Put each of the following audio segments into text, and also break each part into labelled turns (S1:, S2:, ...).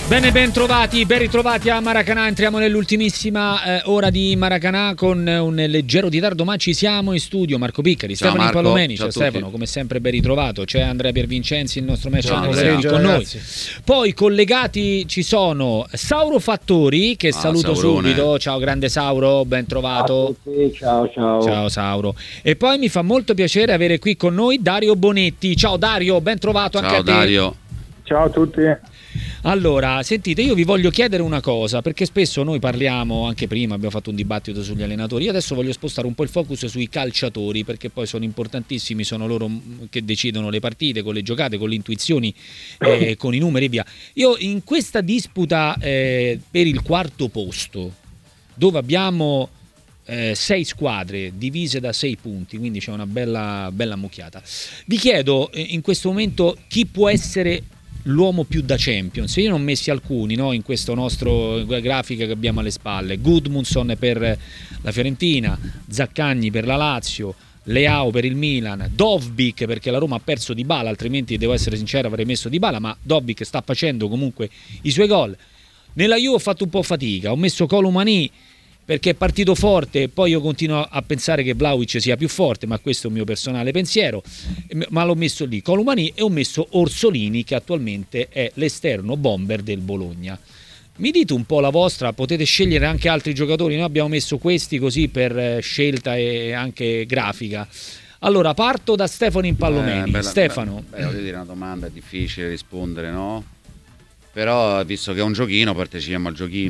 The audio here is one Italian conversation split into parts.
S1: Bene, ben ritrovati a Maracanã. Entriamo nell'ultimissima ora di Maracanã con un leggero ritardo, ma ci siamo in studio. Marco Piccari,
S2: ciao
S1: Stefano
S2: Marco,
S1: Impallomeni,
S2: ciao
S1: c'è Stefano, come sempre ben ritrovato. C'è Andrea Piervincenzi, il nostro match con noi. Poi collegati ci sono Sauro Fattori, che saluto
S2: Saurone.
S1: subito. Ciao grande Sauro, ben trovato. Ciao Sauro. E poi mi fa molto piacere avere qui con noi Dario Bonetti. Ciao Dario, ben trovato anche a te.
S2: Ciao Dario.
S3: Ciao a tutti.
S1: Allora, sentite, io vi voglio chiedere una cosa, perché spesso noi parliamo, anche prima abbiamo fatto un dibattito sugli allenatori, io adesso voglio spostare un po' il focus sui calciatori, perché poi sono importantissimi, sono loro che decidono le partite, con le giocate, con le intuizioni, con i numeri e via. Io in questa disputa per il quarto posto, dove abbiamo 6 squadre divise da 6 punti, quindi c'è una bella mucchiata, vi chiedo in questo momento chi può essere l'uomo più da Champions. Io ne ho messi alcuni, no, in questo nostro grafica che abbiamo alle spalle. Gudmundsson per la Fiorentina, Zaccagni per la Lazio, Leao per il Milan, Dovbyk perché la Roma ha perso Dybala, altrimenti devo essere sincero avrei messo Dybala, ma Dovbyk sta facendo comunque i suoi gol. Nella Juve ho fatto un po' fatica, ho messo Colomani perché è partito forte e poi io continuo a pensare che Vlahovic sia più forte, ma questo è un mio personale pensiero, ma l'ho messo lì Colomani, e ho messo Orsolini che attualmente è l'esterno bomber del Bologna. Mi dite un po' la vostra, potete scegliere anche altri giocatori, noi abbiamo messo questi così per scelta e anche grafica. Allora parto da Stefano Impallomeni. Stefano,
S2: voglio dire, una domanda è difficile rispondere, no? Però visto che è un giochino partecipiamo al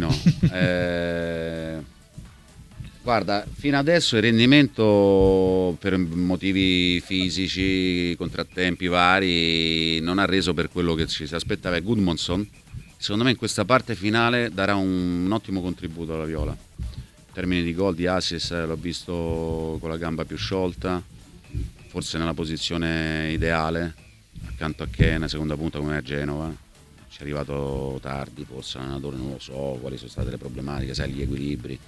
S2: giochino. Guarda, fino adesso il rendimento per motivi fisici, contrattempi vari, non ha reso per quello che ci si aspettava. Gudmundsson, secondo me in questa parte finale darà un ottimo contributo alla Viola. In termini di gol, di assist, l'ho visto con la gamba più sciolta, forse nella posizione ideale, accanto a Ken, seconda punta come a Genova. Ci è arrivato tardi, forse l'allenatore non lo so, quali sono state le problematiche, sai, gli equilibri.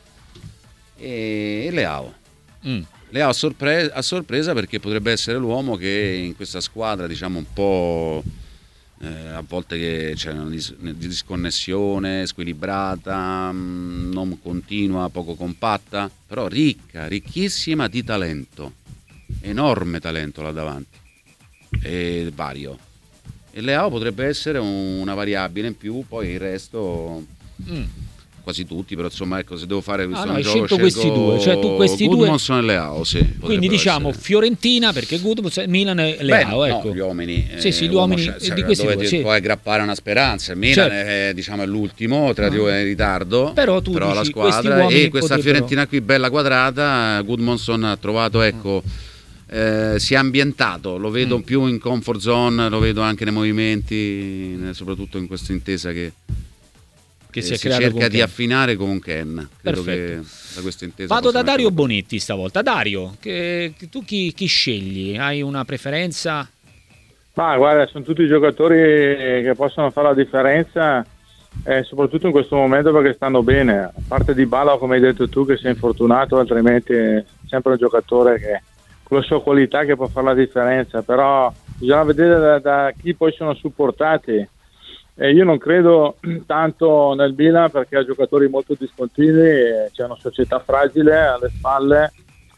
S2: E Leao a sorpresa perché potrebbe essere l'uomo che in questa squadra, diciamo, un po' a volte che c'è una disconnessione, squilibrata, non continua, poco compatta, però ricchissima di talento, enorme talento là davanti, e vario. E Leao potrebbe essere una variabile in più, poi il resto quasi tutti, però insomma, ecco, se devo fare questo
S1: hai
S2: gioco,
S1: scelto questi due, cioè tu questi
S2: Gudmundsson e Leao, sì.
S1: Quindi diciamo essere Fiorentina perché Gudmundsson, Milan e Leao, ecco.
S2: No, gli uomini.
S1: Sì, gli uomini di questi
S2: dove
S1: due,
S2: ti puoi aggrappare una speranza. Il Milan è, diciamo, è l'ultimo, tra in ritardo.
S1: Però tu dici,
S2: la squadra e questa
S1: potrebbero...
S2: Fiorentina qui bella quadrata, Gudmundsson ha trovato, ecco, si è ambientato, lo vedo più in comfort zone, lo vedo anche nei movimenti, soprattutto in questa intesa che si cerca di affinare con Ken. Credo che da questa intesa
S1: vado da Dario Bonetti stavolta. Dario, tu chi scegli? Hai una preferenza?
S3: Ma guarda, sono tutti giocatori che possono fare la differenza, soprattutto in questo momento perché stanno bene. A parte Dybala, come hai detto tu, che sei infortunato, altrimenti è sempre un giocatore che con la sua qualità che può fare la differenza, però bisogna vedere da chi poi sono supportati. Io non credo tanto nel Milan perché ha giocatori molto discontinui, c'è una società fragile alle spalle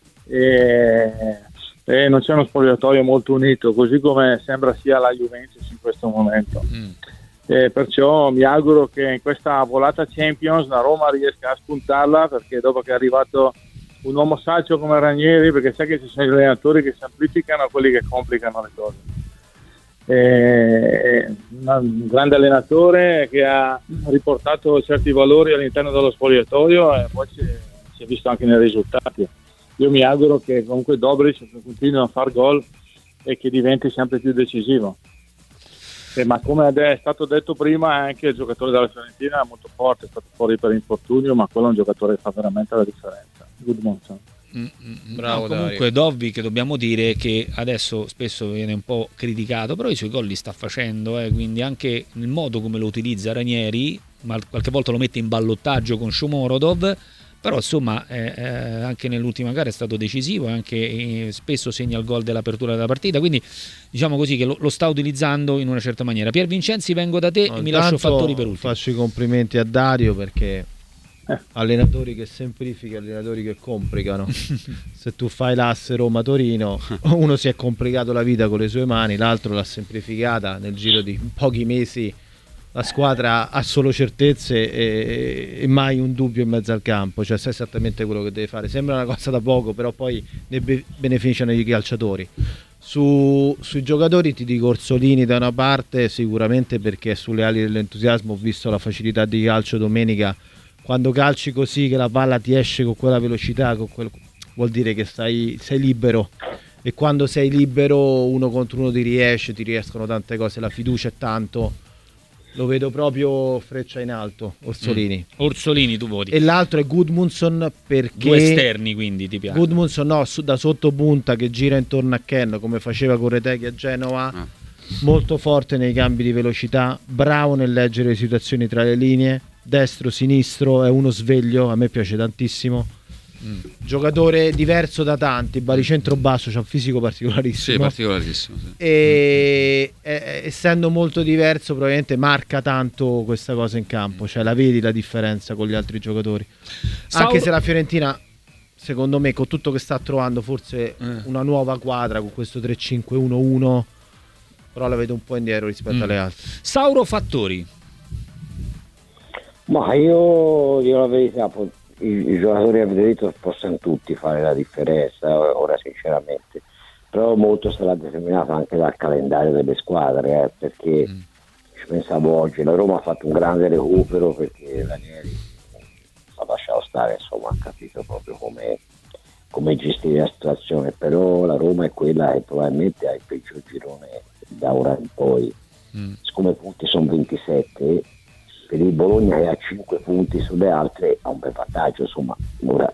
S3: e non c'è uno spogliatoio molto unito, così come sembra sia la Juventus in questo momento. Perciò mi auguro che in questa volata Champions la Roma riesca a spuntarla, perché dopo che è arrivato un uomo saggio come Ranieri, perché sai che ci sono gli allenatori che semplificano e quelli che complicano le cose. Un grande allenatore che ha riportato certi valori all'interno dello spogliatoio e poi si è visto anche nei risultati. Io mi auguro che comunque Dobric continui a far gol e che diventi sempre più decisivo. Ma come è stato detto prima, anche il giocatore della Fiorentina è molto forte, è stato fuori per infortunio, ma quello è un giocatore che fa veramente la differenza. Gudmundsson.
S1: Bravo. Comunque Dovbyk, dobbiamo dire che adesso spesso viene un po' criticato, però i suoi gol li sta facendo, quindi anche il modo come lo utilizza Ranieri, ma qualche volta lo mette in ballottaggio con Shomurodov, però insomma anche nell'ultima gara è stato decisivo e anche spesso segna il gol dell'apertura della partita, quindi diciamo così che lo sta utilizzando in una certa maniera. Pier Vincenzi, vengo da te e mi lascio Fattori per ultimo.
S4: Faccio i complimenti a Dario, perché allenatori che semplificano, allenatori che complicano. Se tu fai l'asse Roma-Torino, uno si è complicato la vita con le sue mani, l'altro l'ha semplificata. Nel giro di pochi mesi la squadra ha solo certezze e mai un dubbio in mezzo al campo, cioè sa esattamente quello che deve fare. Sembra una cosa da poco, però poi ne beneficiano i calciatori. Sui giocatori ti dico Orsolini da una parte, sicuramente perché sulle ali dell'entusiasmo ho visto la facilità di calcio domenica. Quando calci così, che la palla ti esce con quella velocità, vuol dire che sei libero, e quando sei libero uno contro uno ti riescono tante cose, la fiducia è tanto. Lo vedo proprio freccia in alto, Orsolini.
S1: Orsolini tu voti.
S4: E l'altro è Gudmundsson, perché...
S1: Due esterni quindi ti piace?
S4: Gudmundsson da sottopunta che gira intorno a Ken come faceva con Reteghi a Genova, molto forte nei cambi di velocità, bravo nel leggere le situazioni tra le linee, destro, sinistro, è uno sveglio, a me piace tantissimo. Giocatore diverso da tanti, baricentro basso, c'ha un fisico particolarissimo.
S2: Sì, particolarissimo, sì.
S4: E essendo molto diverso probabilmente marca tanto questa cosa in campo, cioè la vedi la differenza con gli altri giocatori. Anche se la Fiorentina, secondo me, con tutto che sta trovando forse una nuova quadra con questo 3-5-1-1, però la vedo un po' indietro rispetto alle altre.
S1: Sauro Fattori.
S5: Ma io la verità, i giocatori avete detto possono tutti fare la differenza ora sinceramente, però molto sarà determinato anche dal calendario delle squadre, perché ci pensavo oggi, la Roma ha fatto un grande recupero perché Ranieri ha lasciato stare, insomma ha capito proprio come gestire la situazione, però la Roma è quella che probabilmente ha il peggior girone da ora in poi, siccome i punti sono 27, per il Bologna che ha 5 punti sulle altre ha un bel vantaggio, insomma ora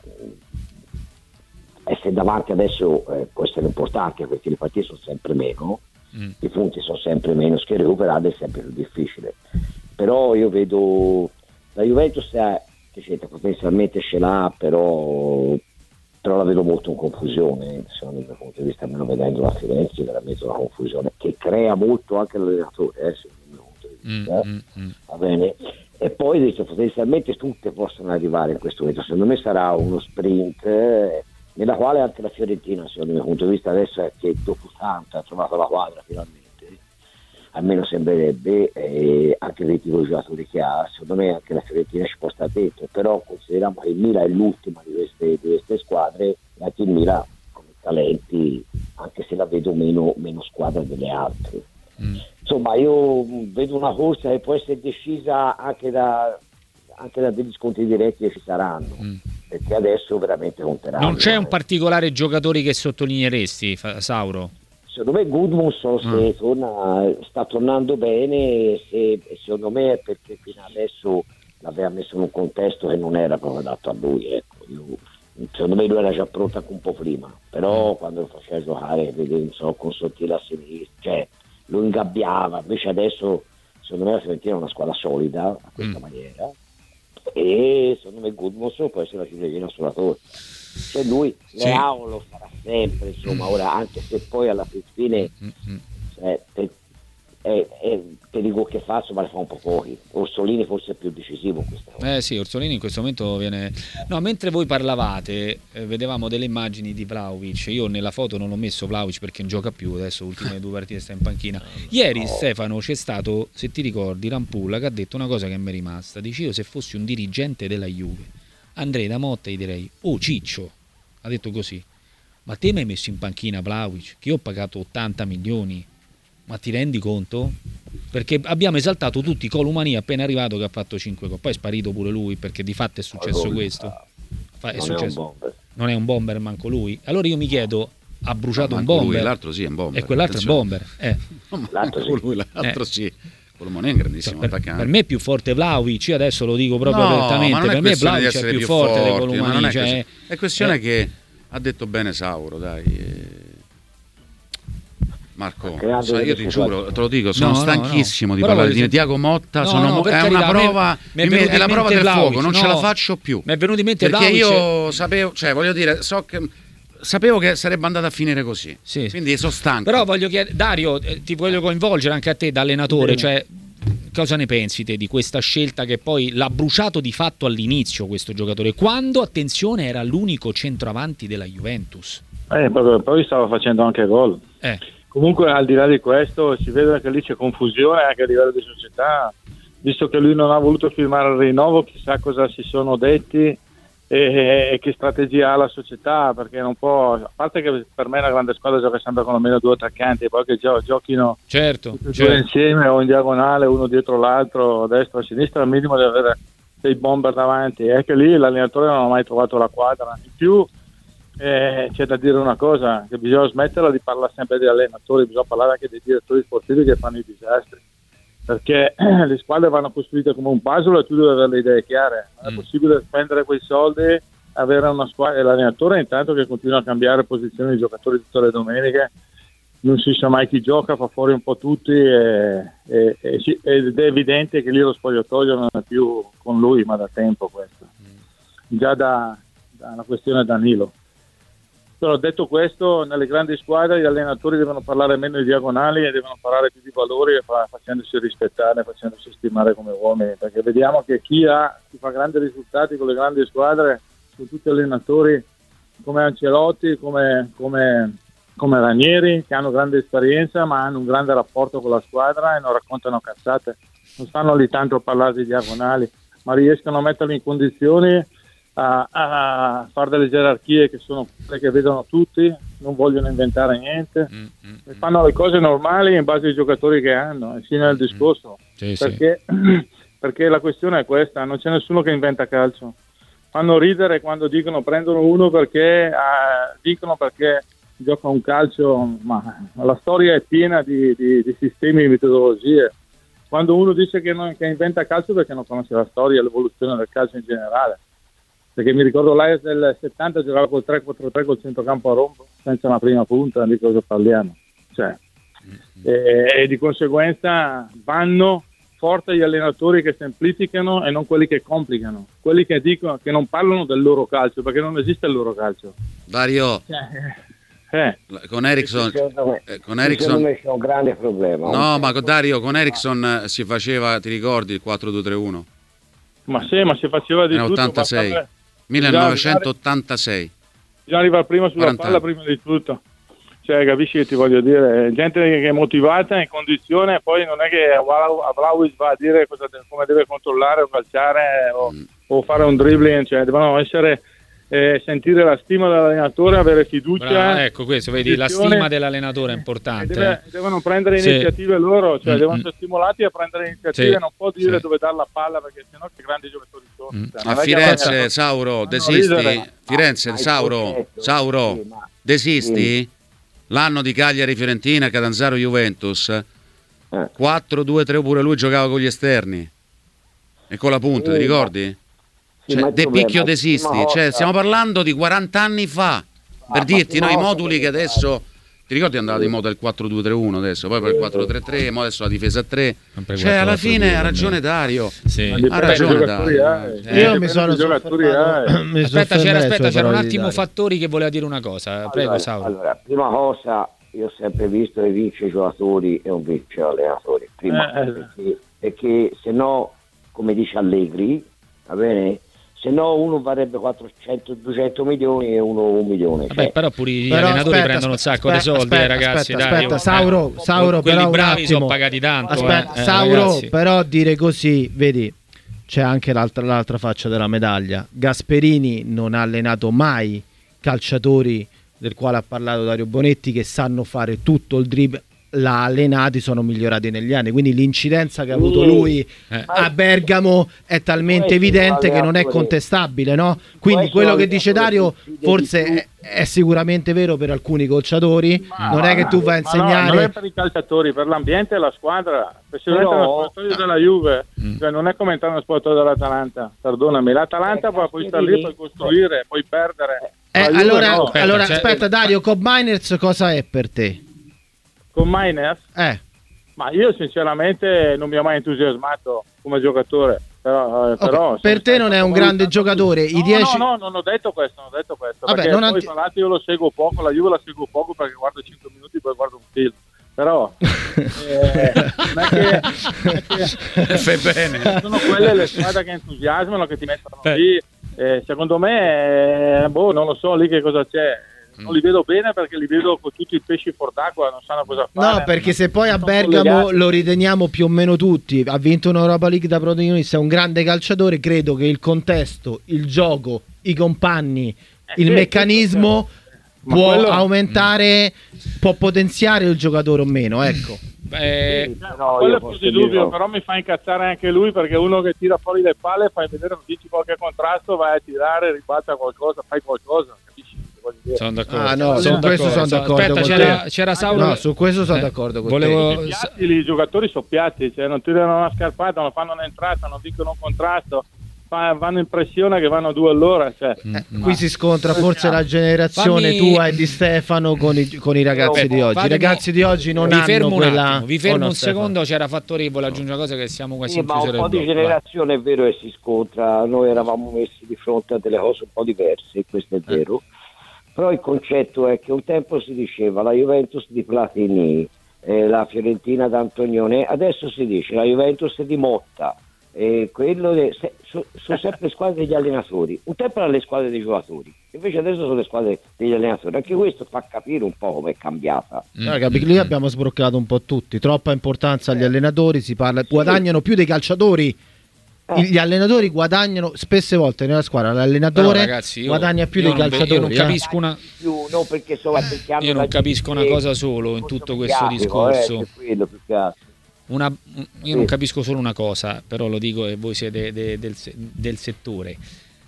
S5: essere davanti adesso può essere importante perché le partite sono sempre meno, i punti sono sempre meno, che recuperare è sempre più difficile, però io vedo la Juventus che potenzialmente ce l'ha, però la vedo molto in confusione, secondo il mio punto di vista, almeno vedendo la Firenze, veramente una confusione che crea molto anche l'allenatore, secondo il mio punto di vista. Va bene? E poi dice, potenzialmente tutte possono arrivare in questo momento, secondo me sarà uno sprint nella quale anche la Fiorentina, secondo il mio punto di vista, adesso è che dopo tanto ha trovato la quadra finalmente, almeno sembrerebbe, anche dei tipi di giocatori che ha, secondo me anche la Fiorentina ci può stare dentro, però consideriamo che il Milan è l'ultima di queste squadre, e anche il Milan come talenti, anche se la vedo meno squadra delle altre. Insomma, io vedo una corsa che può essere decisa anche da degli scontri diretti che ci saranno, perché adesso veramente conteranno.
S1: Non c'è un particolare giocatore che sottolineeresti, Sauro?
S5: Secondo me Gudmundsson sta tornando bene, secondo me è perché fino adesso l'aveva messo in un contesto che non era proprio adatto a lui, ecco. Secondo me lui era già pronto anche un po' prima, però quando lo faceva giocare con sottile a sinistra, cioè lo ingabbiava, invece adesso secondo me la Fiorentina è una squadra solida a questa maniera, e secondo me Gudmundsson può essere la ciliegina sulla torta, cioè lui Leao lo farà sempre, insomma. Ora, anche se poi alla fine per i gol che fa, insomma, le fa un po' pochi. Orsolini forse è più decisivo in questa cosa.
S1: Sì, Orsolini in questo momento viene... No, mentre voi parlavate, vedevamo delle immagini di Vlahovic. Io nella foto non ho messo Vlahovic perché non gioca più, adesso ultime 2 partite sta in panchina. Ieri, Stefano, c'è stato, se ti ricordi, Rampulla che ha detto una cosa che mi è rimasta. Dice, io se fossi un dirigente della Juve andrei da Motta e gli direi: oh Ciccio, ha detto così, ma te mi hai messo in panchina Vlahovic, che io ho pagato 80 milioni, ma ti rendi conto? Perché abbiamo esaltato tutti Colomani appena arrivato che ha fatto 5 gol, poi è sparito pure lui, perché di fatto è successo questo. Non è un bomber manco lui. Allora io mi chiedo, ha bruciato un bomber?
S2: Lui, l'altro sì è un bomber.
S1: E quell'altro
S2: attenzione.
S1: è un bomber.
S2: L'altro sì. Colomani è un grandissimo attaccante.
S1: Per me è più forte Vlahovic, io adesso lo dico proprio apertamente, per me Vlahovic è più forte di Colomani.
S2: È questione che ha detto bene Sauro, dai. Marco,
S5: creando
S2: io ti giuro, te lo dico, sono stanchissimo di
S1: Però
S2: parlare di
S1: voglio
S2: Tiago Motta,
S1: per
S2: è
S1: carità,
S2: una prova, è la prova del fuoco, non ce la faccio più.
S1: Mi è venuto in mente
S2: perché
S1: Vlahovic.
S2: io sapevo, cioè voglio dire, sapevo che sarebbe andata a finire così.
S1: Sì.
S2: Quindi sono stanco.
S1: Però voglio chiedere, Dario, ti voglio coinvolgere anche a te da allenatore, cioè cosa ne pensi te di questa scelta che poi l'ha bruciato di fatto all'inizio questo giocatore, quando, attenzione, era l'unico centroavanti della Juventus?
S3: Poi stava facendo anche gol. Comunque, al di là di questo, si vede che lì c'è confusione anche a livello di società, visto che lui non ha voluto firmare il rinnovo, chissà cosa si sono detti e che strategia ha la società, perché non può, a parte che per me una grande squadra gioca sempre con almeno 2 attaccanti, e poi che giochino due insieme o in diagonale, uno dietro l'altro, a destra o a sinistra, al minimo deve avere dei bomber davanti. È che lì l'allenatore non ha mai trovato la quadra. In più c'è da dire una cosa, che bisogna smetterla di parlare sempre di allenatori, bisogna parlare anche dei direttori sportivi che fanno i disastri, perché le squadre vanno costruite come un puzzle e tu devi avere le idee chiare. Non è possibile spendere quei soldi, avere una squadra, e l'allenatore intanto che continua a cambiare posizioni di giocatori tutte le domeniche, non si sa mai chi gioca, fa fuori un po' tutti ed è evidente che lì lo spogliatoio non è più con lui, ma da tempo questo, già da una questione Danilo. Però detto questo, nelle grandi squadre gli allenatori devono parlare meno di diagonali e devono parlare più di valori, facendosi rispettare, facendosi stimare come uomini, perché vediamo che chi fa grandi risultati con le grandi squadre sono tutti allenatori come Ancelotti, come Ranieri, che hanno grande esperienza ma hanno un grande rapporto con la squadra e non raccontano cazzate, non stanno lì tanto a parlare di diagonali, ma riescono a metterli in condizioni a fare delle gerarchie che sono quelle che vedono tutti, non vogliono inventare niente, e fanno le cose normali in base ai giocatori che hanno, e fine del discorso. Perché la questione è questa, non c'è nessuno che inventa calcio. Fanno ridere quando prendono uno perché dicono perché gioca un calcio, ma la storia è piena di sistemi e metodologie. Quando uno dice che inventa calcio, perché non conosce la storia e l'evoluzione del calcio in generale. Perché mi ricordo l'Ajax del 70 giocava col 3-4-3 col centrocampo a rombo, senza una prima punta, di cosa parliamo? E di conseguenza vanno forte gli allenatori che semplificano e non quelli che complicano, quelli che dicono, che non parlano del loro calcio, perché non esiste il loro calcio.
S2: Dario, con Eriksson
S5: secondo me c'è un grande problema.
S2: No, ma Dario, con Eriksson si faceva, ti ricordi, il 4-2-3-1?
S3: Ma si faceva di tutto.
S2: 86. 1986.
S3: Bisogna arrivare prima sulla palla, prima di tutto. Cioè, capisci che ti voglio dire? Gente che è motivata, in condizione, poi non è che Vlahovic va a dire come deve controllare o calciare o fare un dribbling, cioè devono essere sentire la stima dell'allenatore, avere fiducia.
S1: Bravo, ecco questo, vedi, la stima dell'allenatore è importante.
S3: Devono prendere iniziative loro, cioè devono essere stimolati a prendere iniziative, non può dire dove dare la palla, perché sennò che grandi giocatori sono.
S2: A Firenze, Sauro, desisti? Firenze, Sauro, desisti? L'anno di Cagliari-Fiorentina, Catanzaro-Juventus, 4-2-3, pure lui giocava con gli esterni e con la punta, ti ricordi? Cioè, De Picchio desisti, cioè, stiamo parlando di 40 anni fa, per dirti, no, i moduli che adesso, ti ricordi, è andato in moda il 4-2-3-1 adesso, poi per il 4-3-3, ma adesso la difesa a 3, cioè alla fine ha ragione Dario, ha ragione Dario.
S4: Io mi sono soffermato.
S1: Aspetta, c'era un attimo Fattori che voleva dire una cosa, prego Sauro.
S5: Allora, prima cosa, io ho sempre visto che vince i giocatori e non vince allenatori, perché se no, come dice Allegri, va bene? Se no uno varrebbe 400-200 milioni e uno 1 milione.
S1: Vabbè, però pure gli allenatori prendono un sacco di soldi, ragazzi.
S4: Aspetta, Sauro, quelli
S1: però
S4: bravi
S1: sono pagati tanto.
S4: Sauro,
S1: ragazzi.
S4: però dire così, vedi, c'è anche l'altra faccia della medaglia. Gasperini non ha allenato mai calciatori, del quale ha parlato Dario Bonetti, che sanno fare tutto il dribble. L'ha allenati, sono migliorati negli anni, quindi l'incidenza che ha avuto lui a Bergamo è talmente evidente che non è contestabile, no? Quindi quello che dice Dario forse è sicuramente vero per alcuni calciatori, non è che tu vai a insegnare,
S3: non è per i calciatori, per l'ambiente e la squadra, se entra nello spogliatoio della Juve, cioè non è come entrare nello spogliatoio dell'Atalanta, perdonami, l'Atalanta puoi stare lì, puoi costruire, puoi perdere.
S4: Allora, aspetta Dario, Cobb Miners cosa è per te?
S3: con Mainers, ma io sinceramente non mi ha mai entusiasmato come giocatore. Però
S4: per te non è un grande giocatore.
S3: No, non ho detto questo.
S4: Vabbè,
S3: perché poi tra l'altro io lo seguo poco, la Juve la seguo poco perché guardo 5 minuti poi guardo un film. Però non è che
S2: fai bene.
S3: Sono quelle le squadre che entusiasmano, che ti mettono lì. Secondo me, non lo so lì che cosa c'è. Non li vedo bene perché li vedo con tutti i pesci fuor d'acqua, non sanno cosa fare.
S4: No, perché se poi a Bergamo lo riteniamo più o meno tutti, ha vinto un'Europa League da protagonista, è un grande calciatore, credo che il contesto, il gioco, i compagni, il meccanismo può aumentare, può potenziare il giocatore o meno, ecco.
S3: Quello è fuori dubbio, però mi fa incazzare anche lui perché uno che tira fuori le palle, fai vedere, dici qualche contrasto, vai a tirare, ribalta qualcosa, fai qualcosa, capisci?
S1: Sono d'accordo.
S4: Su questo sono d'accordo.
S1: Aspetta, c'era Sauro.
S4: No, su questo sono d'accordo con te.
S3: I giocatori sono piatti, cioè non tirano una scarpata, non fanno un'entrata, non vincono un contrasto, vanno in pressione che vanno 2 all'ora.
S4: Qui si scontra forse la generazione tua e di Stefano con i ragazzi di oggi. I ragazzi di oggi non hanno quella.
S1: Vi fermo un secondo, c'era Fattorevole, aggiunge una cosa che siamo quasi in chiusura.
S5: Ma un po' di generazione è vero che si scontra, noi eravamo messi di fronte a delle cose un po' diverse, questo è vero. Però il concetto è che un tempo si diceva la Juventus di Platini, la Fiorentina d'Antonione, adesso si dice la Juventus di Motta, sono sempre squadre degli allenatori. Un tempo erano le squadre dei giocatori, invece adesso sono le squadre degli allenatori. Anche questo fa capire un po' come è cambiata.
S4: Lì abbiamo sbroccato un po' tutti, troppa importanza agli allenatori, si parla, guadagnano più dei calciatori. Gli allenatori guadagnano spesse volte nella squadra, l'allenatore guadagna più dei calciatori.
S1: Io non capisco
S5: io
S1: non capisco una cosa solo in tutto questo discorso. Io non capisco solo una cosa, però lo dico e voi siete del settore.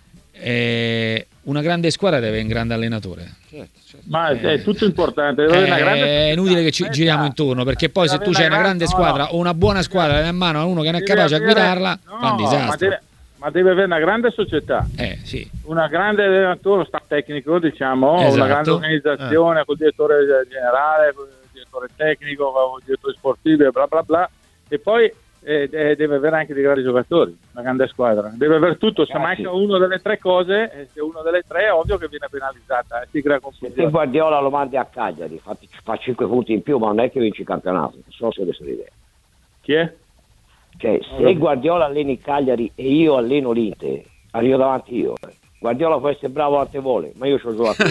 S1: Una grande squadra deve avere un grande allenatore.
S3: Certo. Ma è tutto importante.
S1: È inutile che ci giriamo intorno, perché poi se tu c'hai una grande squadra o una buona squadra in mano a uno che non è capace a guidarla, fa un disastro.
S3: Ma deve avere una grande società,
S1: sì.
S3: Una grande allenatore, uno staff tecnico, diciamo, una grande organizzazione col direttore generale, col direttore tecnico, col direttore sportivo, bla bla bla, e poi deve avere anche dei grandi giocatori, una grande squadra, deve avere tutto. Se manca una delle 3 cose, se una delle 3 è ovvio che viene penalizzata, si crea confusione.
S5: Se Guardiola lo mandi a Cagliari fa 5 punti in più, ma non è che vince il campionato, non so se avete l'idea.
S3: Chi è?
S5: Cioè, se Guardiola allena il Cagliari e io alleno l'Inter, arrivo davanti io. Guardiola può essere bravo quante vuole, ma io ho giocatori.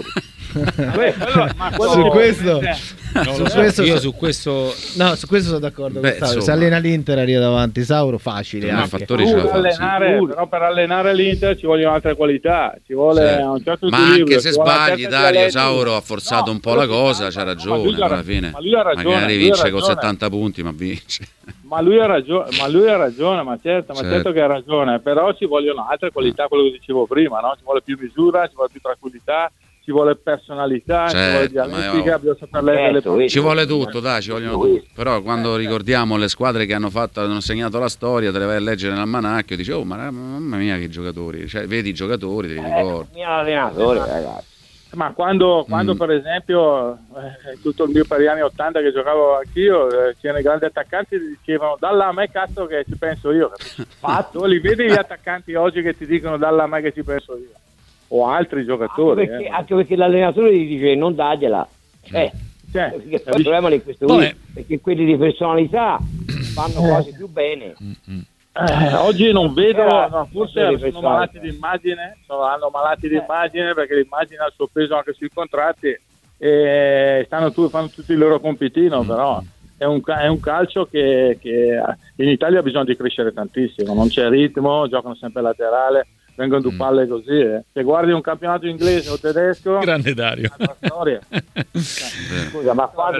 S1: Su questo
S4: sono d'accordo con Sauro. Se allena l'Inter arriva davanti Sauro, facile anche.
S3: Però per allenare l'Inter ci vogliono altre qualità, ci vuole un certo
S2: ma
S3: equilibrio,
S2: anche se sbagli Dario, Sauro ha forzato un po' la cosa, c'ha ragione alla fine.
S3: Ma lui ha ragione,
S2: magari vince con 70 punti, ma vince.
S3: Ma lui ha ragione, ma certo che ha ragione, però ci vogliono altre qualità, quello che dicevo prima, no? Ci vuole più misura, ci vuole più tranquillità, ci vuole personalità, ci vuole dialettica, bisogna saper leggere
S2: ci vuole tutto, dai, ci vogliono tutto. Però quando ricordiamo le squadre che hanno segnato la storia, te le vai a leggere nell'almanacchio, dici, oh mamma mia che giocatori, cioè vedi i giocatori, te li ricordi.
S5: Mio allenatore, ragazzi.
S3: Ma quando per esempio tutto il mio per gli anni 80 che giocavo anch'io, c'erano i grandi attaccanti che dicevano dalla a me cazzo che ci penso io. Fatto, li vedi gli attaccanti oggi che ti dicono dalla a me che ci penso io, o altri giocatori.
S5: Anche perché l'allenatore gli dice non dagliela. Perché il problema è questo qui, perché quelli di personalità fanno quasi più bene.
S3: Oggi non vedo, forse sono malati di immagine, hanno malati di immagine perché l'immagine ha il suo peso anche sui contratti e fanno tutti il loro compitino, però è un calcio che in Italia ha bisogno di crescere tantissimo, non c'è ritmo, giocano sempre laterale, vengono due palle così. Se guardi un campionato inglese o tedesco,
S1: grande Dario,
S3: storia.
S5: Scusa, ma quando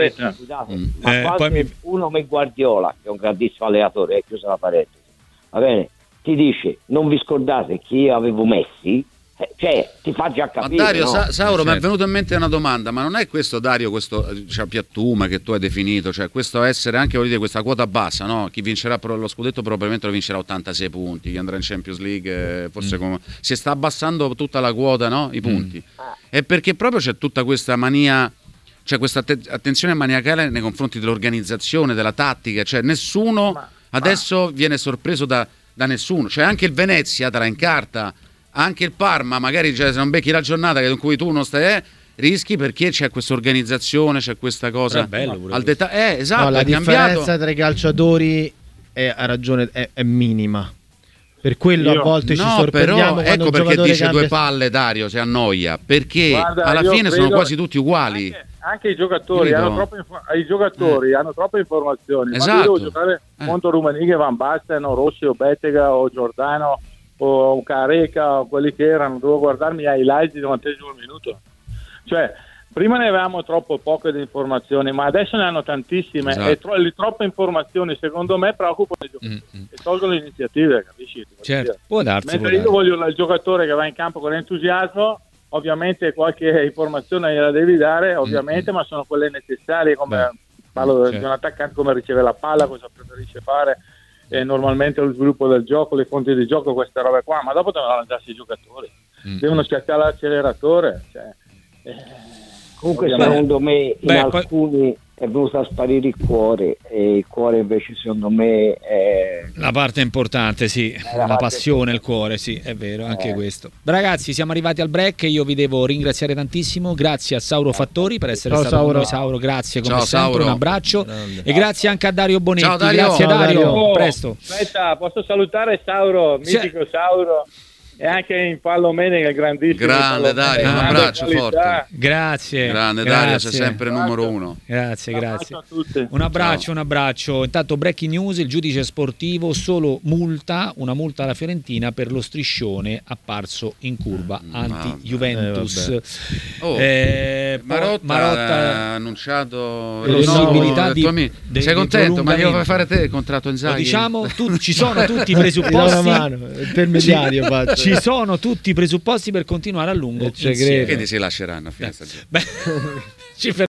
S5: uno come Guardiola, che è un grandissimo allenatore, è chiusa la parete, va bene, ti dice non vi scordate che io avevo Messi, cioè ti fa già capire.
S2: Ma Dario,
S5: no?
S2: Sauro, mi è venuta in mente una domanda, ma non è questo, Dario, questo piattume che tu hai definito, cioè questo essere anche, voglio dire, questa quota bassa, no? Chi vincerà lo scudetto probabilmente lo vincerà 86 punti, chi andrà in Champions League forse si sta abbassando tutta la quota, no? I punti. È perché proprio c'è tutta questa mania, c'è questa attenzione maniacale nei confronti dell'organizzazione, della tattica, cioè nessuno adesso viene sorpreso da nessuno, cioè anche il Venezia te la incarta, anche il Parma, magari se non becchi la giornata in cui tu non stai, rischi perché c'è questa organizzazione, c'è questa cosa al dettaglio. Esatto,
S4: no, la
S2: è
S4: differenza
S2: cambiato.
S4: tra i calciatori ha ragione, è minima. Per quello a volte ci sorprendiamo.
S2: Però ecco perché dice due palle, Dario, si annoia, perché alla fine sono quasi tutti uguali.
S3: Anche i giocatori hanno troppe informazioni.
S2: Esatto.
S3: Ma io devo giocare contro Rummenigge, Van Basten o Rossi o Bettega o Giordano o Careca o quelli che erano, devo guardarmi ai highlights di 90° minuto. Cioè, prima ne avevamo troppo poche di informazioni, ma adesso ne hanno tantissime.
S2: Esatto.
S3: E le troppe informazioni, secondo me, preoccupano i giocatori e tolgono le iniziative, capisci?
S1: Certo, può darsi.
S3: Mentre io voglio il giocatore che va in campo con entusiasmo, ovviamente qualche informazione gliela devi dare, ovviamente, ma sono quelle necessarie, come parlo di un attaccante, come riceve la palla, cosa preferisce fare, normalmente lo sviluppo del gioco, le fonti di gioco, queste robe qua, ma dopo devono lanciarsi i giocatori, devono schiacciare l'acceleratore, cioè,
S5: comunque secondo me alcuni è venuto a sparire il cuore, e il cuore invece secondo me è
S1: la parte importante, sì, la passione, il cuore, sì, è vero, anche questo. Ragazzi, siamo arrivati al break, io vi devo ringraziare tantissimo, grazie a Sauro Fattori per essere stato con noi. Sauro, grazie come sempre, Sauro. Un abbraccio. E grazie anche a Dario Bonetti.
S2: Ciao, Dario.
S1: Grazie Dario, presto.
S3: Aspetta, posso salutare Sauro, mitico Sauro, e anche in Pallomene, il grandissimo.
S2: Grande Dario, un abbraccio forte.
S1: Grazie.
S2: Grande Dario, sei sempre numero uno.
S1: Grazie.
S3: A tutti.
S1: Un abbraccio. Intanto breaking news, il giudice sportivo solo una multa alla Fiorentina per lo striscione apparso in curva anti-Juventus.
S2: Marotta ha annunciato
S1: possibilità
S2: sei contento? Ma io vuoi fare te il contratto in Zaghi?
S1: Diciamo, ci sono tutti i presupposti.
S4: Intermediario faccio.
S1: Ci sono tutti i presupposti per continuare a lungo.
S2: Quindi si lasceranno a fine stagione.
S1: Ci